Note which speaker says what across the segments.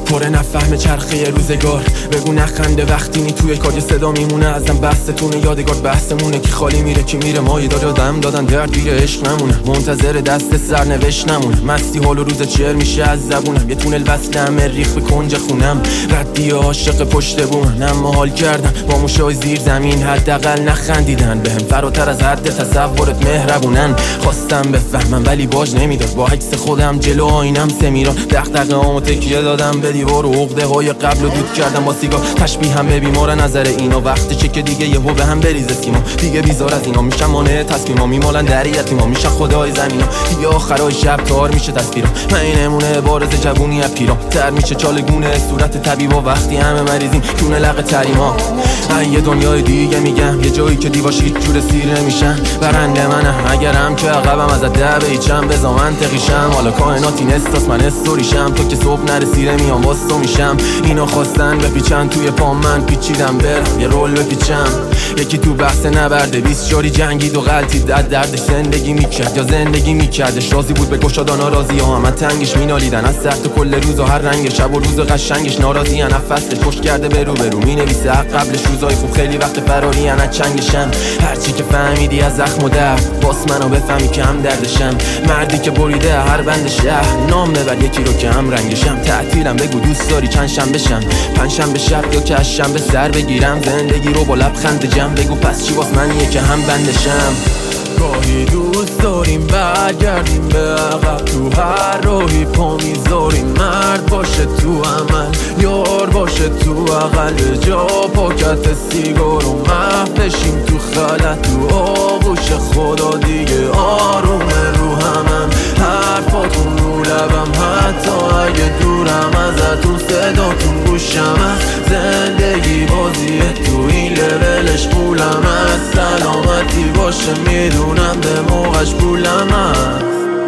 Speaker 1: پر نفهم چرخه روزگار. بگو نخنده وقتی نی توی کار صدا میمونه ازم بحثتونه. یادگار بحثمونه کی خالی میره کی میره. ما دادم دادن درد دیگه عشق نمونه. منتظر دست سرنوشت نمونه. مستی حال و روز چر میشه از زبونم. یه تونل وصلم ریخ به کنج خونم. ردی عاشق پشت بومن. اما حال کردم با موشای زیر زمین حداقل نخندیدن بهم. فراتر از حد تصورت مهربونن. خواستم بفهمم ولی باج نمیداد. با عکس خودم جلو آینم سمیرا. دغدغه‌امو تکیه دادم به دیوار و عقده های قبل رو دود کردم با سیگار. تشبیه هم به بیمار نظر اینا. وقتشه که دیگه یهو به هم بریزه سیما. دیگه بیزار از اینا میشم مانع تصمیما. میمالن دریتیما میشه خدای زمینا. دیگه آخرای شب تار میشه تصویرم. من این نمونه بارز جوونی از پیرام. تر میشه چالگونه صورت طبیبا وقتی همه مریضیم تون لق تریما. یه دنیای دیگه میگم. یه جایی که دیواش هیچ جور سیر نمیشن. برنده منم اگرم که عقبم از ده بیچم. بزا منطقیشم حالا کائناتی نستاس من استوریشم. تو که صبح نرسیده میام واسه میشم. اینا خواستن بپیچن توی پام من پیچیدم برم یه رول بپیچم. یکی تو بحث نبرده 20 جاری جنگید و غلطید دردش زندگی میکرد یا زندگی میکردش. راضی بود به گشادانا راضی ها همه تنگش مینالیدن. از سخت کل روز و هر رنگ شب و روز قشنگش ناراضی ان. فصلش پشت کرده برو مینویسه قبلش روزای خوب خیلی وقت فراری ان. چنگشم هرچی که فهمیدی از زخم و درد باس منو بفهمی که هم دردشم. مردی که بریده هر بند شهر نام ببر یکی رو که هم رنگشم. تعطیلم بگو دوست داری چند شنبه شم. پنجشنبه شب یا که شنبه سر بگیرم. زندگی رو با لبخند جمع بگو پس چی واس منیه که هم بندشم. گاهی دوست داریم برگردیم به عقب. تو هر راهی پا میذاریم. مرد باشه تو عمل یار باشه تو اقل جا. پاکت سیگار و محو بشیم تو خلط. تو آغوش خدا دیگه آرومه رو همم. حرفاتون رو لبم حتی اگه دورم ازتون. صداتون گوشم از زندگی بازیه. تو این لولش پولم از سلامتی باشه. میدونم به موقعش پولم از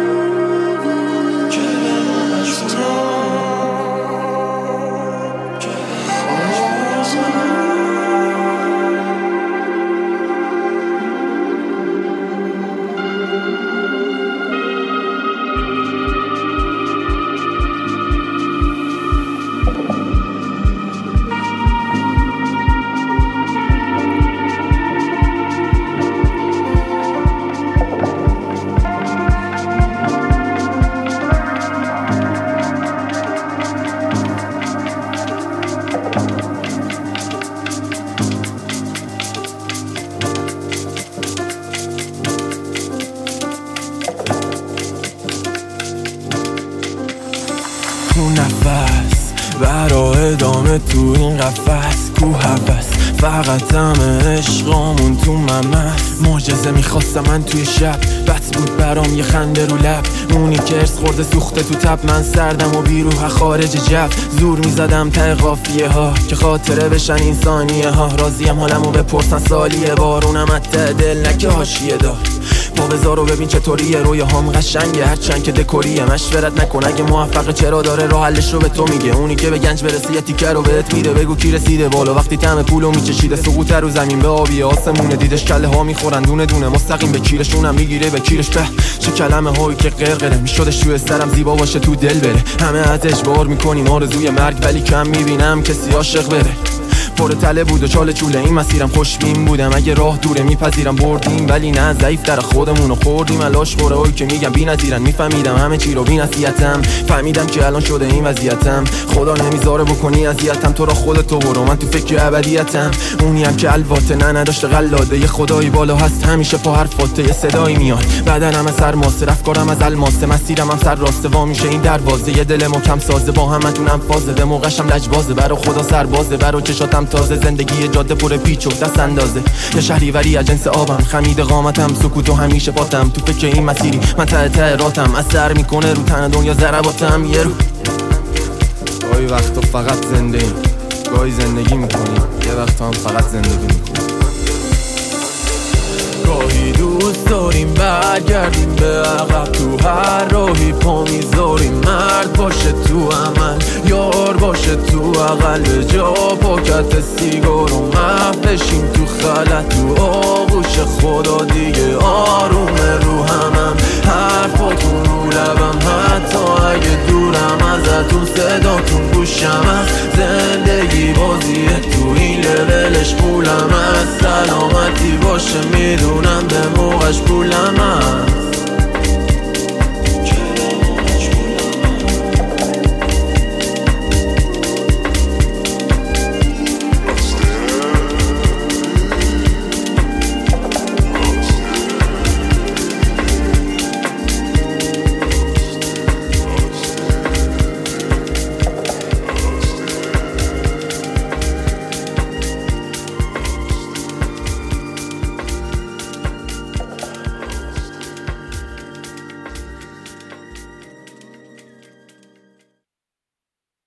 Speaker 1: تو نفس برا ادامه تو این قفس. کو هوس فقط همه عشقامون تو ممس. معجزه میخواستم من توی شب. بط بود برام یه خنده رو لب. اونی که ارس خورده سوخته تو تب. من سردم و بیروح خارج جو. زور میزدم ته قافیه ها که خاطره بشن این ثانیه ها. راضیم حالمو بپرسن سالیه. بارونم ته دل نکه حاشیه دار. با بذار و ببین چطوریه. رویاهام قشنگه هرچند که دکوریه. مشورت نکن اگه موفقه چرا داره راه حلش رو به تو میگه. اونی که به گنج برسه یه تیکه رو بهت میده. بگو کی رسیده بالا وقتی طعم پولو میچشیده. سقوط رو زمین به آبی آسمونه. دیدش کله ها میخورن دونه دونه مستقیم به کیرشونم میگیره به کیرش. به چه کلمه هایی که قرقره میشدش توی سرم زیبا باشه تو دل بره. همه از اجبار میکنیم آرزوی مرگ ولی کم میبینم کسی عاشق بره. پر تله بود و چاله چوله این مسیرم. خوشبین بودم اگه راه دوره میپذیرم. بردیم ولی نه ضعیف در خودمونو خوردیم. الاش خوره هایی که میگم بی نظیرن. میفهمیدم همه چی رو بی نصیحتم. فهمیدم که الان شده این وضعیتم. خدا نمیذاره بکنی اذیتم. تو را خودتو برو من تو فکر ابدیتم. اونی هم که الواته نه نداشته قلاده. یه خدایی بالا هست همیشه پا حرفاته. یه صدایی میاد بدنم از سرماسه. رفتارم از الماسه. مسیرم هم سر راسته. وا میشه این دروازه. یه دل محکم سازه با همتونم فازه. به موقعشم لجبازه. برا خدا سربازه. برا چشاتم تازه. زندگی جاده پر پیچ و دست اندازه. یه شهریوری از جنس آبم. خمید قامتم سکوت و همیشه پاتم. تو فکر این مسیری من ته راتم. اثر میکنه رو تن دنیا ضرباتم. یه رو گاهی وقتا فقط زنده ایم. گاهی زندگی میکنیم. یه وقتا هم فقط زندگی میکنیم. گاهی دوست داریم برگردیم به عقب. تو هر راهی پا میذاریم. مرد باشه تو عمل یار باشه تو اقل جا. پاکت سیگار و محو بشیم تو خلط. تو آغوش خدا دیگه آرومه رو همم. حرفاتون رو لبم حتی